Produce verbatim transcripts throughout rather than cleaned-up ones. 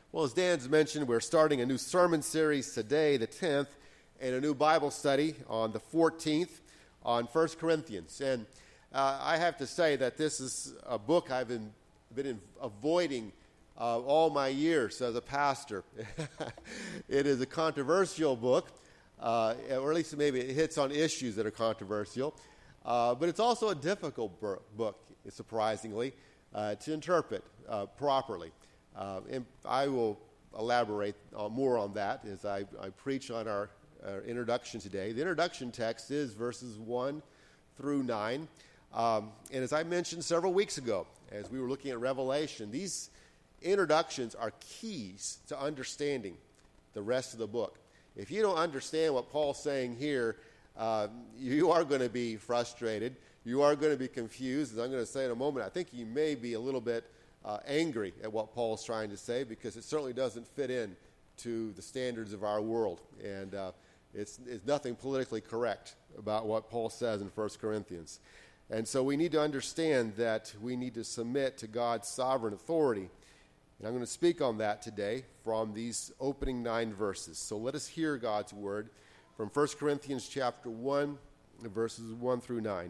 Well, as Dan's mentioned, we're starting a new sermon series today, the tenth, and a new Bible study on the fourteenth on First Corinthians. And uh, I have to say that this is a book I've been, been in, avoiding uh, all my years as a pastor. It is a controversial book, uh, or at least maybe it hits on issues that are controversial. Uh, but it's also a difficult bur- book, surprisingly, uh, to interpret uh, properly. Uh, and I will elaborate on, more on that as I, I preach on our, our introduction today. The introduction text is verses one through nine. Um, and as I mentioned several weeks ago, as we were looking at Revelation, these introductions are keys to understanding the rest of the book. If you don't understand what Paul's saying here, uh, you are going to be frustrated. You are going to be confused. As I'm going to say in a moment, I think you may be a little bit Uh, angry at what Paul's trying to say, because it certainly doesn't fit in to the standards of our world. And uh, it's, it's nothing politically correct about what Paul says in First Corinthians. And so we need to understand that we need to submit to God's sovereign authority. And I'm going to speak on that today from these opening nine verses. So let us hear God's word from First Corinthians chapter one, verses one through nine.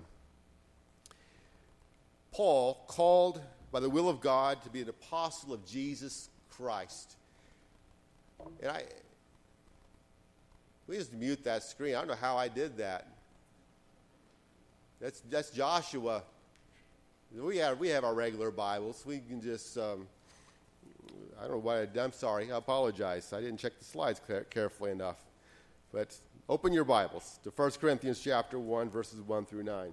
Paul, called by the will of God to be an apostle of Jesus Christ. And I, we just mute that screen. I don't know how I did that. That's that's Joshua. We have we have our regular Bibles. We can just. Um, I don't know what I did. I'm sorry. I apologize. I didn't check the slides carefully enough. But open your Bibles to First Corinthians chapter one, verses one through nine.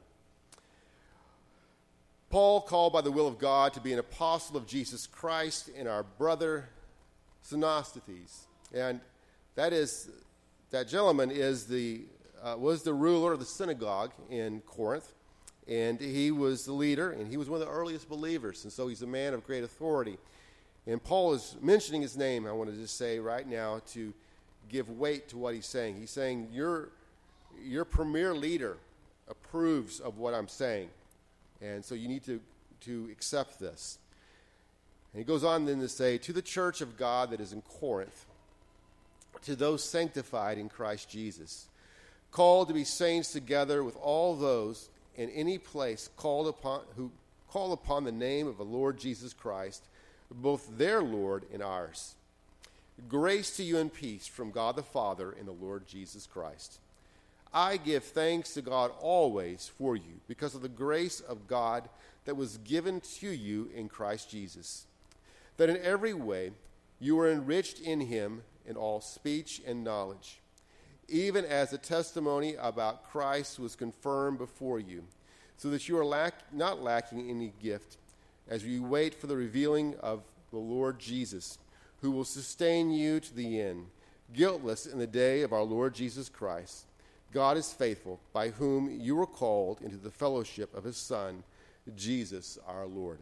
Paul, called by the will of God to be an apostle of Jesus Christ, and our brother Sosthenes. And that is, that gentleman is the uh, was the ruler of the synagogue in Corinth, and he was the leader, and he was one of the earliest believers, and so he's a man of great authority. And Paul is mentioning his name, I want to just say right now, to give weight to what he's saying. He's saying, your, your premier leader approves of what I'm saying. And so you need to, to accept this. And he goes on then to say, to the church of God that is in Corinth, to those sanctified in Christ Jesus, called to be saints together with all those in any place called upon who call upon the name of the Lord Jesus Christ, both their Lord and ours. Grace to you and peace from God the Father and the Lord Jesus Christ. I give thanks to God always for you, because of the grace of God that was given to you in Christ Jesus, that in every way you are enriched in him in all speech and knowledge, even as the testimony about Christ was confirmed before you, so that you are lack- not lacking any gift, as you wait for the revealing of the Lord Jesus, who will sustain you to the end, guiltless in the day of our Lord Jesus Christ. God is faithful, by whom you were called into the fellowship of his Son, Jesus our Lord.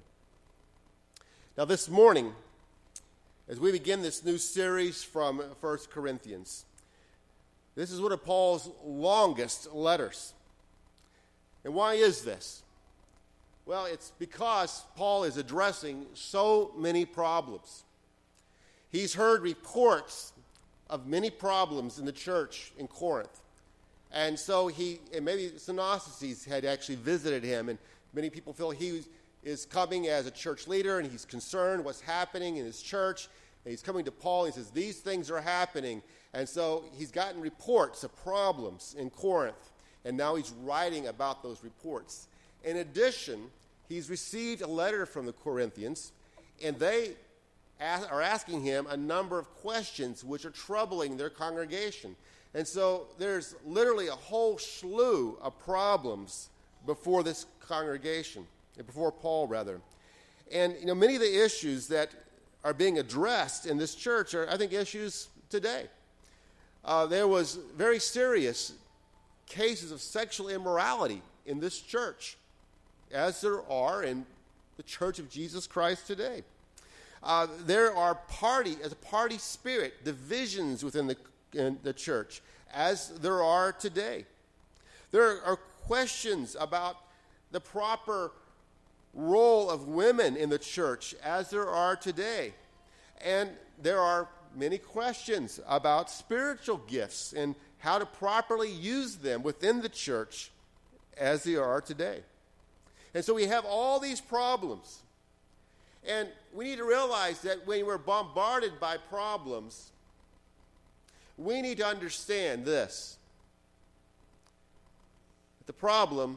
Now this morning, as we begin this new series from First Corinthians, this is one of Paul's longest letters. And why is this? Well, it's because Paul is addressing so many problems. He's heard reports of many problems in the church in Corinth. And so he, and maybe Sosthenes had actually visited him, and many people feel he is coming as a church leader, and he's concerned what's happening in his church, and he's coming to Paul, and he says, these things are happening. And so he's gotten reports of problems in Corinth, and now he's writing about those reports. In addition, he's received a letter from the Corinthians, and they are asking him a number of questions which are troubling their congregation. And so there's literally a whole slew of problems before this congregation, before Paul, rather. And, you know, many of the issues that are being addressed in this church are, I think, issues today. Uh, there was very serious cases of sexual immorality in this church, as there are in the Church of Jesus Christ today. Uh, there are party, as a party spirit, divisions within the in the church, as there are today. There are questions about the proper role of women in the church, as there are today. And there are many questions about spiritual gifts and how to properly use them within the church as they are today. And so we have all these problems. And we need to realize that when we're bombarded by problems, we need to understand this. The problem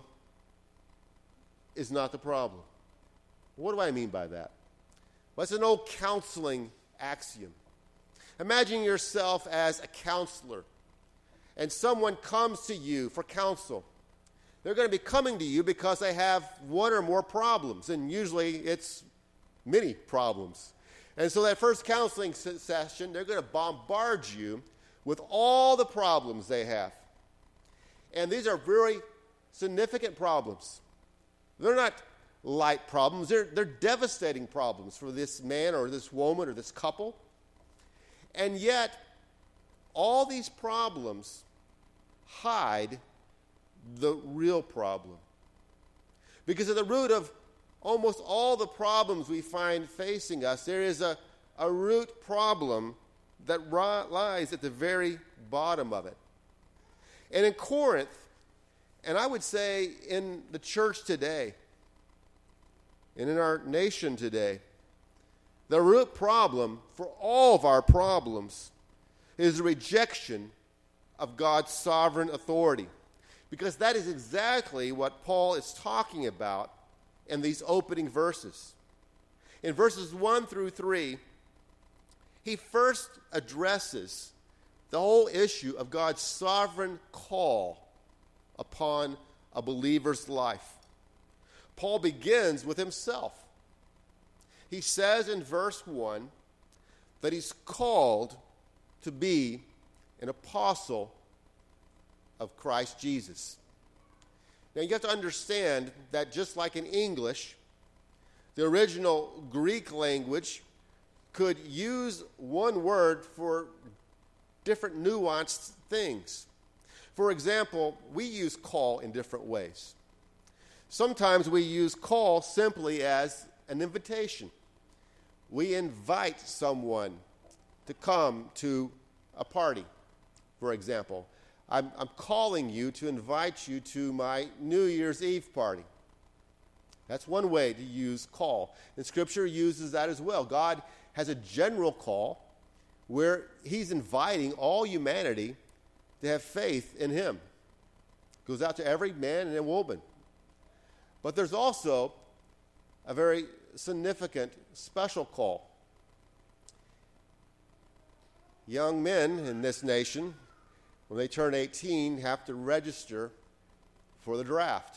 is not the problem. What do I mean by that? Well, it's an old counseling axiom. Imagine yourself as a counselor, and someone comes to you for counsel. They're going to be coming to you because they have one or more problems, and usually it's many problems. And so that first counseling session, they're going to bombard you with all the problems they have. And these are very significant problems. They're not light problems. They're, they're devastating problems for this man or this woman or this couple. And yet, all these problems hide the real problem. Because at the root of almost all the problems we find facing us, there is a, a root problem that ri- lies at the very bottom of it. And in Corinth, and I would say in the church today, and in our nation today, the root problem for all of our problems is the rejection of God's sovereign authority. Because that is exactly what Paul is talking about in these opening verses. In verses one through three, he first addresses the whole issue of God's sovereign call upon a believer's life. Paul begins with himself. He says in verse one that he's called to be an apostle of Christ Jesus. Now you have to understand that just like in English, the original Greek language could use one word for different nuanced things. For example, we use call in different ways. Sometimes we use call simply as an invitation. We invite someone to come to a party, for example. I'm, I'm calling you to invite you to my New Year's Eve party. That's one way to use call. And Scripture uses that as well. God has a general call where he's inviting all humanity to have faith in him. It goes out to every man and woman. But there's also a very significant special call. Young men in this nation, when they turn eighteen, have to register for the draft.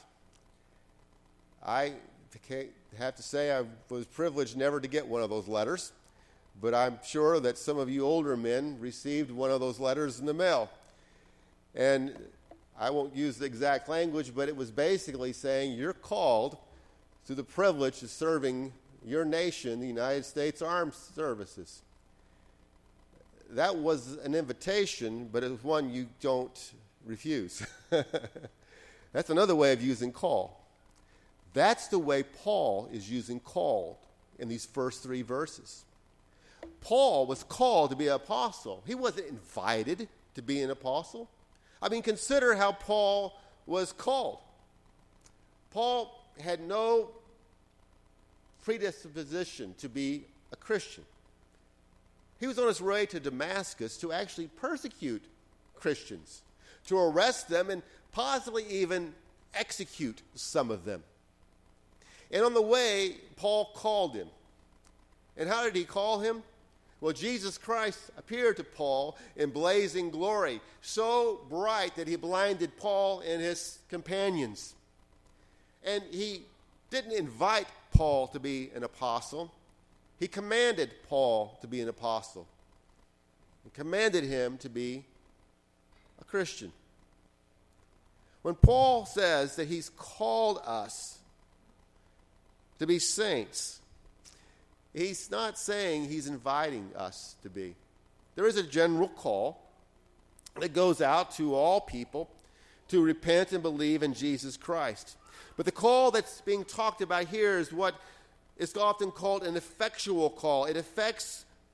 I have to say I was privileged never to get one of those letters, but I'm sure that some of you older men received one of those letters in the mail. And I won't use the exact language, but it was basically saying you're called to the privilege of serving your nation, the United States Armed Services. That was an invitation, but it was one you don't refuse. That's another way of using call. That's the way Paul is using called in these first three verses. Paul was called to be an apostle. He wasn't invited to be an apostle. I mean, consider how Paul was called. Paul had no predisposition to be a Christian. He was on his way to Damascus to actually persecute Christians, to arrest them and possibly even execute some of them. And on the way, Paul called him. And how did he call him? Well, Jesus Christ appeared to Paul in blazing glory, so bright that he blinded Paul and his companions. And he didn't invite Paul to be an apostle. He commanded Paul to be an apostle. He commanded him to be a Christian. When Paul says that he's called us to be saints, he's not saying he's inviting us to be. There is a general call that goes out to all people to repent and believe in Jesus Christ. But the call that's being talked about here is what is often called an effectual call. It affects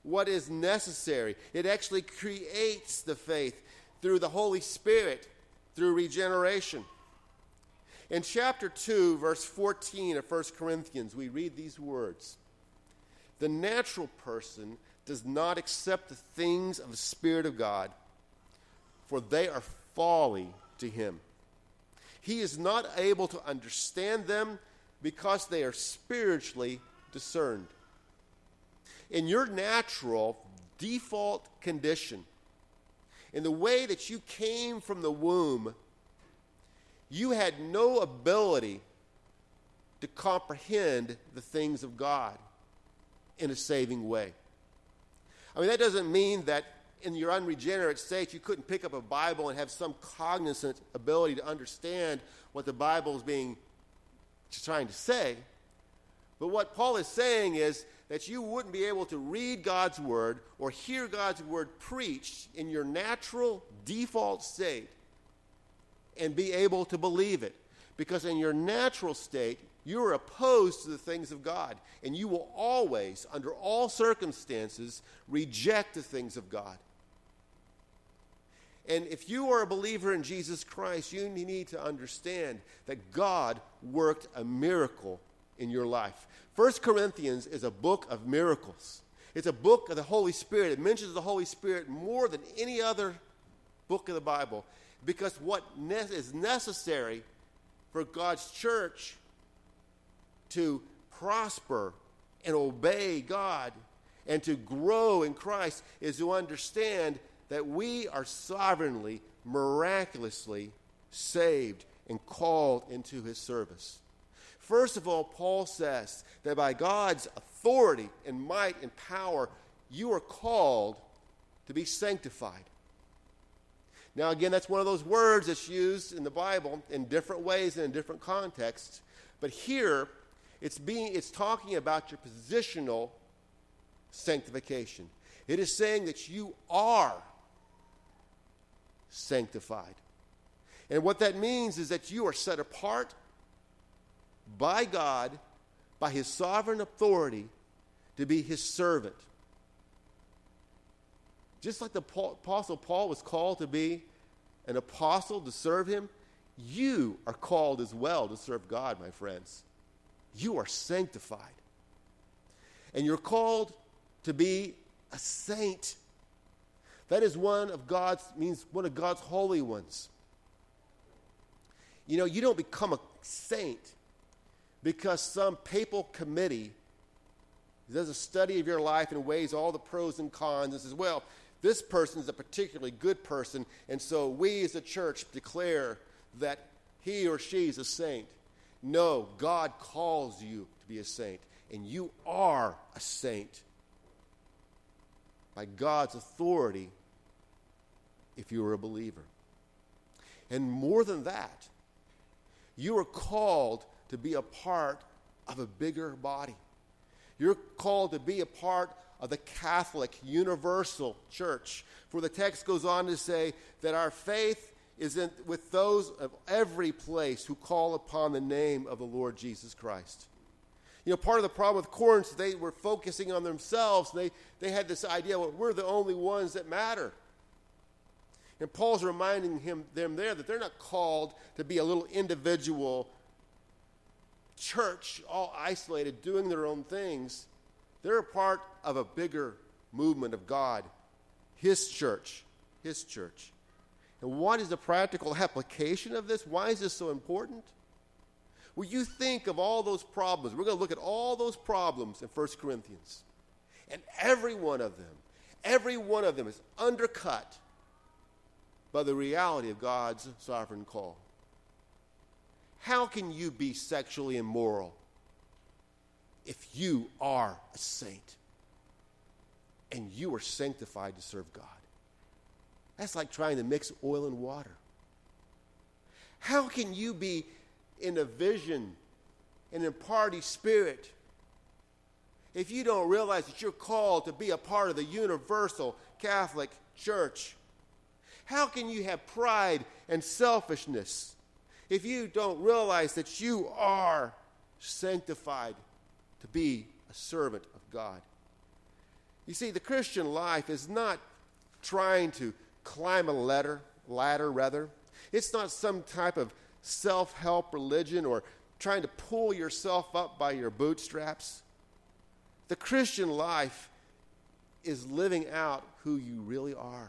what is necessary. It actually creates the faith through the Holy Spirit, through regeneration. In chapter two, verse fourteen of First Corinthians, we read these words. The natural person does not accept the things of the Spirit of God, for they are folly to him. He is not able to understand them because they are spiritually discerned. In your natural default condition, in the way that you came from the womb, you had no ability to comprehend the things of God in a saving way. I mean, that doesn't mean that in your unregenerate state you couldn't pick up a Bible and have some cognizant ability to understand what the Bible is being trying to say. But what Paul is saying is that you wouldn't be able to read God's word or hear God's word preached in your natural default state and be able to believe it. Because in your natural state, you are opposed to the things of God. And you will always, under all circumstances, reject the things of God. And if you are a believer in Jesus Christ, you need to understand that God worked a miracle in your life. First Corinthians is a book of miracles. It's a book of the Holy Spirit. It mentions the Holy Spirit more than any other book of the Bible, because what ne- is necessary for God's church to prosper and obey God and to grow in Christ is to understand that we are sovereignly, miraculously saved and called into his service. First of all, Paul says that by God's authority and might and power, you are called to be sanctified. Now, again, that's one of those words that's used in the Bible in different ways and in different contexts. But here, it's being it's talking about your positional sanctification. It is saying that you are sanctified. And what that means is that you are set apart by God, by his sovereign authority, to be his servant. Just like the Apostle Paul was called to be an apostle to serve him, you are called as well to serve God, my friends. You are sanctified. And you're called to be a saint. That is one of God's, means one of God's holy ones. You know, you don't become a saint because some papal committee does a study of your life and weighs all the pros and cons and says, well, this person is a particularly good person, and so we as a church declare that he or she is a saint. No, God calls you to be a saint, and you are a saint by God's authority if you are a believer. And more than that, you are called to be a part of a bigger body. You're called to be a part of the Catholic universal church. For the text goes on to say that our faith is in, with those of every place who call upon the name of the Lord Jesus Christ. You know, part of the problem with Corinth, they were focusing on themselves. They, they had this idea, well, we're the only ones that matter. And Paul's reminding him, them there that they're not called to be a little individual church, all isolated, doing their own things. They're a part of a bigger movement of God, his church, his church. And what is the practical application of this? Why is this so important? Well, you think of all those problems. We're going to look at all those problems in First Corinthians. And every one of them, every one of them is undercut by the reality of God's sovereign call. How can you be sexually immoral if you are a saint and you are sanctified to serve God? That's like trying to mix oil and water. How can you be in a vision and in party spirit if you don't realize that you're called to be a part of the universal Catholic Church? How can you have pride and selfishness if you don't realize that you are sanctified to be a servant of God? You see, the Christian life is not trying to climb a ladder, ladder rather. It's not some type of self-help religion or trying to pull yourself up by your bootstraps. The Christian life is living out who you really are.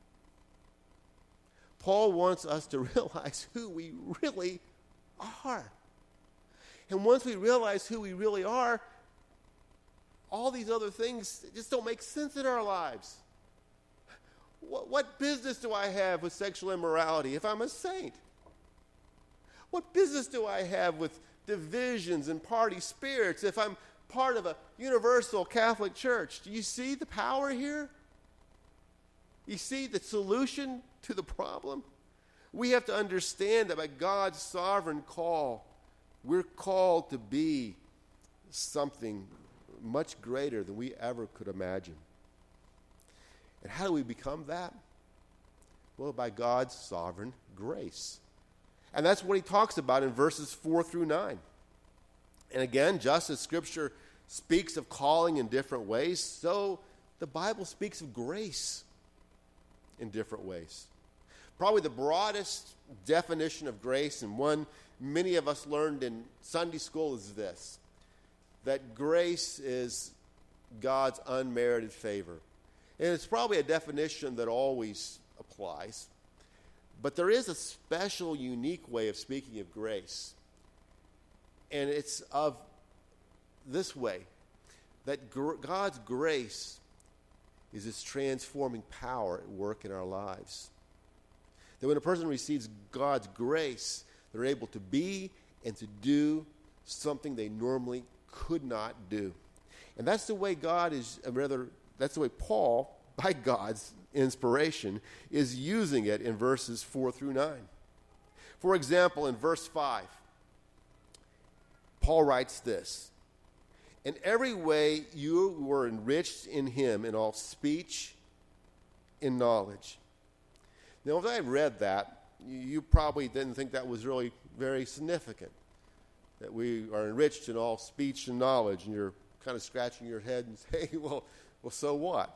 Paul wants us to realize who we really are. And once we realize who we really are, all these other things just don't make sense in our lives. What, what business do I have with sexual immorality if I'm a saint? What business do I have with divisions and party spirits if I'm part of a universal Catholic church? Do you see the power here? You see the solution to the problem? We have to understand that by God's sovereign call, we're called to be something much greater than we ever could imagine. And how do we become that? Well, by God's sovereign grace. And that's what he talks about in verses four through nine. And again, just as Scripture speaks of calling in different ways, so the Bible speaks of grace in different ways. Probably the broadest definition of grace, and one many of us learned in Sunday school, is this: that grace is God's unmerited favor. And it's probably a definition that always applies. But there is a special, unique way of speaking of grace. And it's of this way, that gr- God's grace is this transforming power at work in our lives. That when a person receives God's grace, they're able to be and to do something they normally could not do. And that's the way God is, or rather, that's the way Paul, by God's inspiration, is using it in verses four through nine. For example, in verse five, Paul writes this: "In every way you were enriched in him in all speech, in knowledge." Now, if I read that, you probably didn't think that was really very significant, that we are enriched in all speech and knowledge, and you're kind of scratching your head and saying, well, well, so what?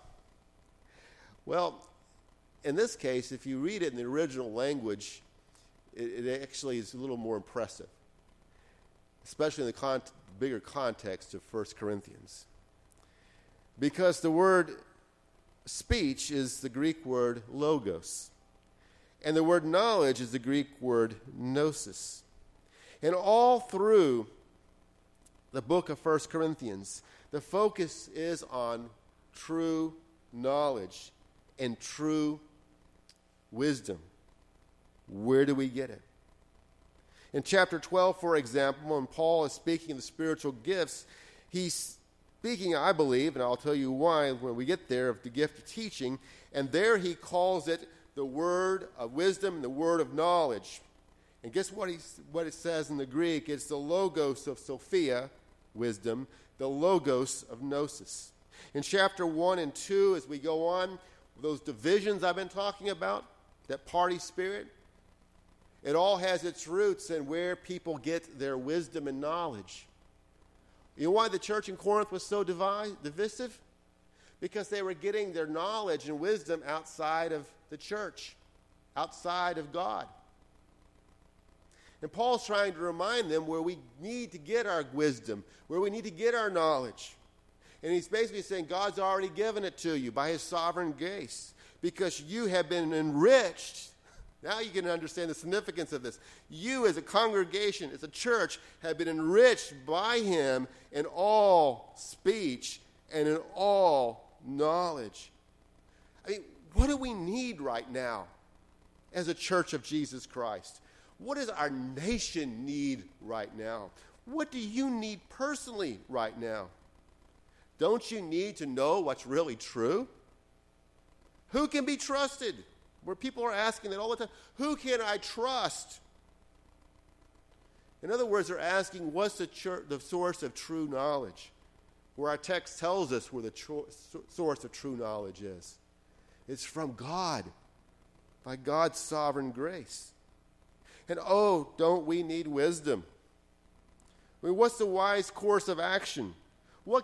Well, in this case, if you read it in the original language, it, it actually is a little more impressive, especially in the con- bigger context of First Corinthians. Because the word speech is the Greek word logos, and the word knowledge is the Greek word gnosis. And all through the book of First Corinthians, the focus is on true knowledge and true wisdom. Where do we get it? In chapter twelve, for example, when Paul is speaking of the spiritual gifts, he's speaking, I believe, and I'll tell you why when we get there, of the gift of teaching, and there he calls it the word of wisdom and the word of knowledge. And guess what, he, what it says in the Greek? It's the logos of Sophia, wisdom, the logos of gnosis. In chapter one and two, as we go on, those divisions I've been talking about, that party spirit, it all has its roots in where people get their wisdom and knowledge. You know why the church in Corinth was so divi- divisive? Because they were getting their knowledge and wisdom outside of the church, outside of God. And Paul's trying to remind them where we need to get our wisdom, where we need to get our knowledge. And he's basically saying God's already given it to you by his sovereign grace because you have been enriched. Now you can understand the significance of this. You as a congregation, as a church, have been enriched by him in all speech and in all knowledge. I mean, what do we need right now as a church of Jesus Christ? What does our nation need right now? What do you need personally right now? Don't you need to know what's really true? Who can be trusted? Where people are asking that all the time, who can I trust? In other words, they're asking, what's the, church, the source of true knowledge? Where our text tells us where the tr- source of true knowledge is. It's from God, by God's sovereign grace. And oh, don't we need wisdom? I mean, what's the wise course of action? What can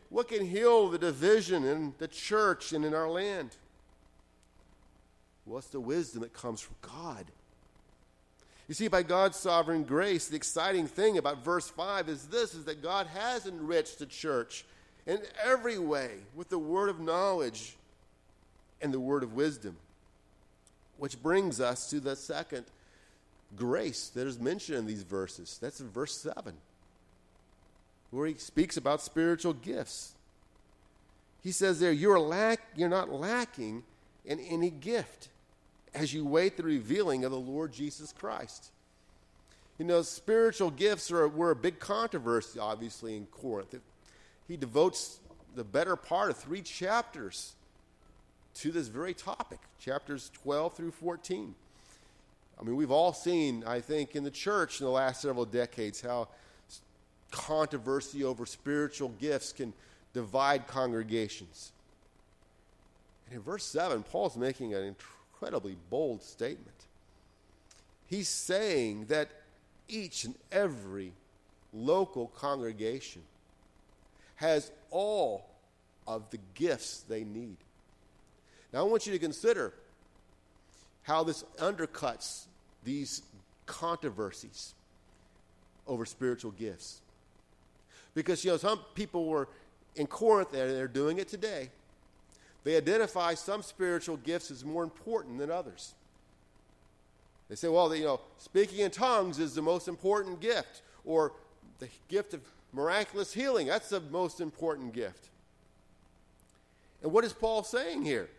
what can heal the division in the church and in our land? What's the wisdom that comes from God? You see, by God's sovereign grace, the exciting thing about verse five is this, is that God has enriched the church in every way with the word of knowledge and the word of wisdom. Which brings us to the second grace that is mentioned in these verses. That's in verse seven, where he speaks about spiritual gifts. He says there, you're, lack, you're not lacking in any gift as you wait the revealing of the Lord Jesus Christ. You know, spiritual gifts are, were a big controversy, obviously, in Corinth. He devotes the better part of three chapters to this very topic, chapters twelve through fourteen. I mean, we've all seen, I think, in the church in the last several decades how controversy over spiritual gifts can divide congregations. And in verse seven, Paul's making an incredibly bold statement. He's saying that each and every local congregation has all of the gifts they need. Now, I want you to consider how this undercuts these controversies over spiritual gifts. Because, you know, some people were in Corinth, and they're doing it today. They identify some spiritual gifts as more important than others. They say, well, you know, speaking in tongues is the most important gift, or the gift of miraculous healing, that's the most important gift. And what is Paul saying here?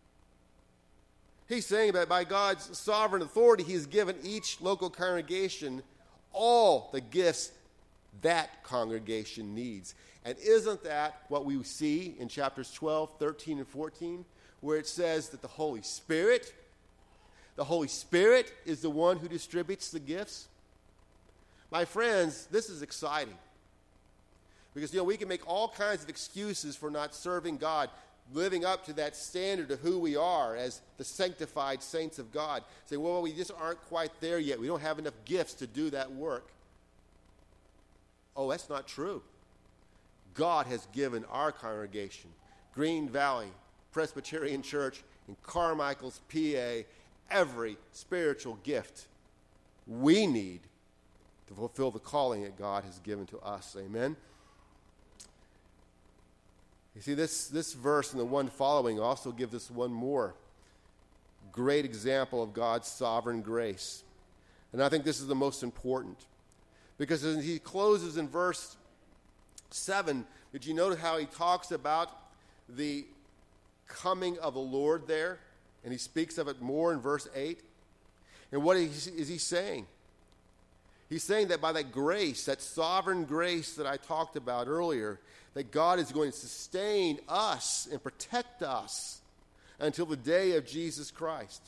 He's saying that by God's sovereign authority, he has given each local congregation all the gifts that congregation needs. And isn't that what we see in chapters twelve, thirteen, and fourteen, where it says that the Holy Spirit, the Holy Spirit is the one who distributes the gifts? My friends, this is exciting. Because, you know, we can make all kinds of excuses for not serving God, living up to that standard of who we are as the sanctified saints of God. Say, well, we just aren't quite there yet. We don't have enough gifts to do that work. Oh, that's not true. God has given our congregation, Green Valley Presbyterian Church in Carmichael's, P A, every spiritual gift we need to fulfill the calling that God has given to us. Amen? You see, this, this verse and the one following also gives us one more great example of God's sovereign grace. And I think this is the most important. Because as he closes in verse seven, did you notice how he talks about the coming of the Lord there? And he speaks of it more in verse eight. And what is he saying? He's saying that by that grace, that sovereign grace that I talked about earlier, that God is going to sustain us and protect us until the day of Jesus Christ.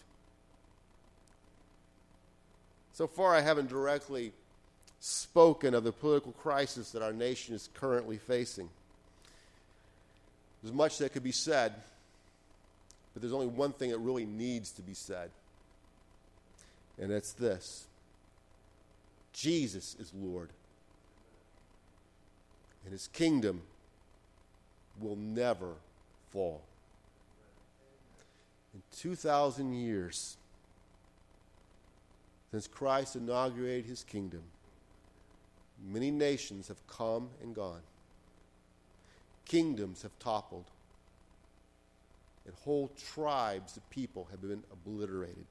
So far, I haven't directly spoken of the political crisis that our nation is currently facing. There's much that could be said, but there's only one thing that really needs to be said, and it's this: Jesus is Lord, and his kingdom will never fall. In two thousand years, since Christ inaugurated his kingdom, many nations have come and gone. Kingdoms have toppled. And whole tribes of people have been obliterated.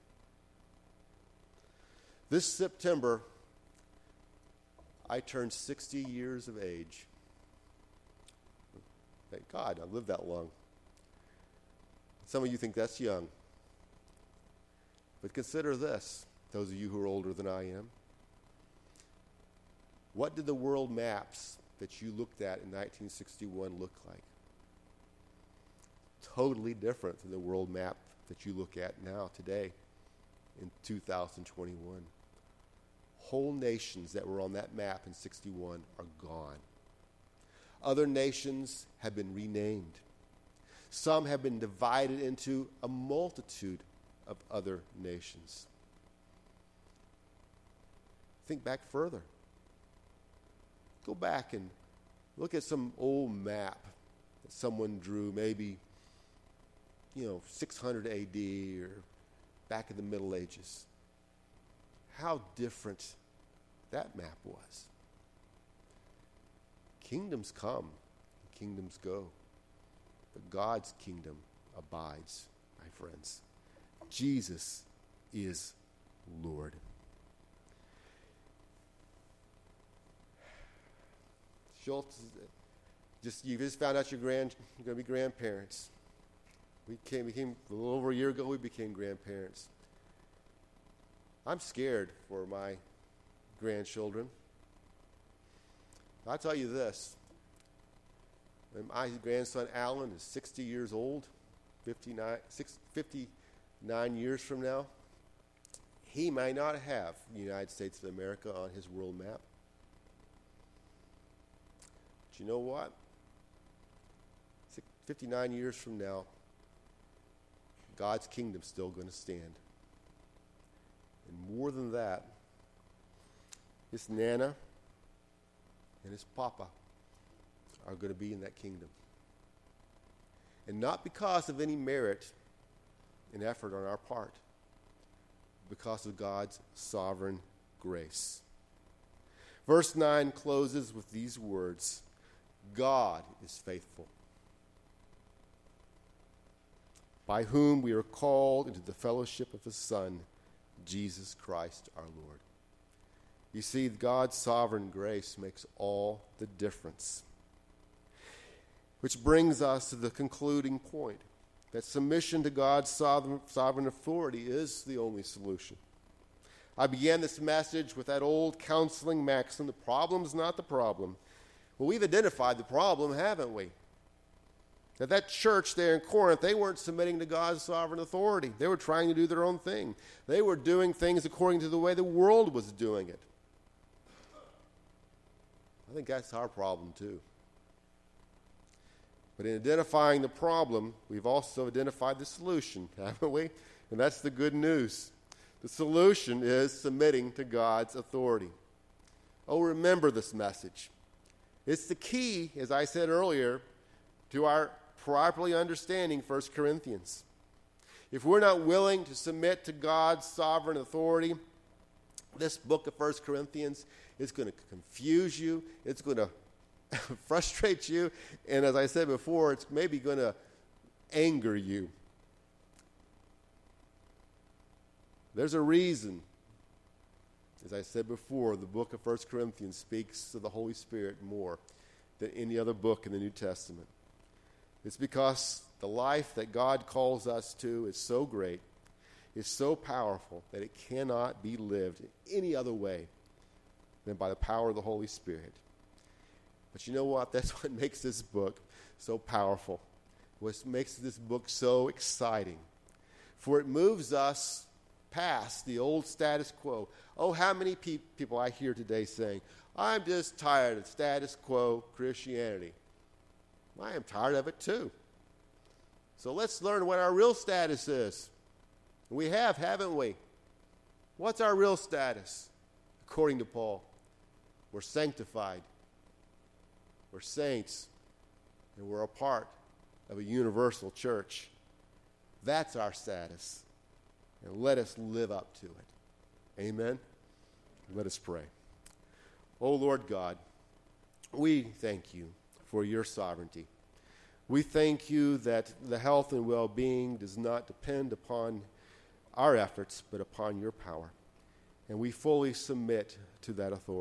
This September, I turned sixty years of age. Thank God, I lived that long. Some of you think that's young. But consider this, those of you who are older than I am. What did the world maps that you looked at in nineteen sixty-one look like? Totally different than the world map that you look at now, today, in two thousand twenty-one. Whole nations that were on that map in sixty-one are gone. Other nations have been renamed. Some have been divided into a multitude of other nations. Think back further. Go back and look at some old map that someone drew maybe, you know, six hundred A D or back in the Middle Ages. How different that map was. Kingdoms come, and kingdoms go, but God's kingdom abides, my friends. Jesus is Lord. Schultz, just you just found out you're grand, you're going to be grandparents. We came, became a little over a year ago. We became grandparents. I'm scared for my grandchildren. I'll tell you this. My grandson Alan is sixty years old, fifty-nine, six, fifty-nine years from now. He might not have the United States of America on his world map. But you know what? fifty-nine years from now, God's kingdom's still going to stand. And more than that, his Nana and his Papa are going to be in that kingdom. And not because of any merit and effort on our part, because of God's sovereign grace. Verse nine closes with these words, God is faithful, by whom we are called into the fellowship of his Son, Jesus Christ our Lord. You see, God's sovereign grace makes all the difference. Which brings us to the concluding point, that submission to God's sovereign, sovereign authority is the only solution. I began this message with that old counseling maxim, the problem's not the problem. Well, we've identified the problem, haven't we? That that church there in Corinth, they weren't submitting to God's sovereign authority. They were trying to do their own thing. They were doing things according to the way the world was doing it. I think that's our problem too. But in identifying the problem, we've also identified the solution, haven't we? And that's the good news. The solution is submitting to God's authority. Oh, remember this message. It's the key, as I said earlier, to our properly understanding First Corinthians. If we're not willing to submit to God's sovereign authority, this book of First Corinthians is going to confuse you. It's going to frustrate you. And as I said before, it's maybe going to anger you. There's a reason, as I said before, the book of First Corinthians speaks to the Holy Spirit more than any other book in the New Testament. It's because the life that God calls us to is so great, is so powerful, that it cannot be lived in any other way than by the power of the Holy Spirit. But you know what? That's what makes this book so powerful. What makes this book so exciting. For it moves us past the old status quo. Oh, how many pe- people I hear today saying, I'm just tired of status quo Christianity. I am tired of it too. So let's learn what our real status is. We have, haven't we? What's our real status? According to Paul, we're sanctified. We're saints. And we're a part of a universal church. That's our status. And let us live up to it. Amen? Let us pray. Oh, Lord God, we thank you for your sovereignty. We thank you that the health and well-being does not depend upon our efforts, but upon your power. And we fully submit to that authority.